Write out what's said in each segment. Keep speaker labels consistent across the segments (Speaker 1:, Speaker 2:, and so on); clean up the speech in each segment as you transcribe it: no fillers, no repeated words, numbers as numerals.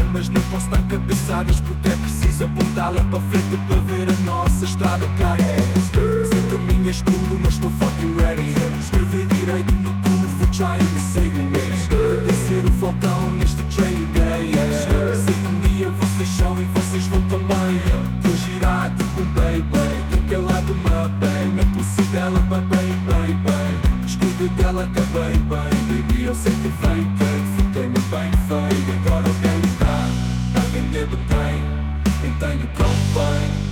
Speaker 1: mas não posso dar cabeçadas, porque é preciso apontá-la para frente para ver a nossa estrada cair. Sem caminho escuro, mas estou fucking ready. Escrever direito no curvo, trying to save me. Descer o faltão neste train day. Sei que um dia vocês são e vocês vão também. Vou girar tipo um baby, daquele lado uma bem. Na pulse dela, bem. Escudo dela, acabei bem. Baby, eu sei que vem, que fiquei-me bem feio. Agora eu quero entrar, alguém me detém. Quem tenho bem.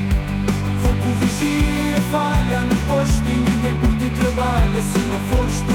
Speaker 1: Falha no posto e ninguém por ti trabalha. Se não fores tu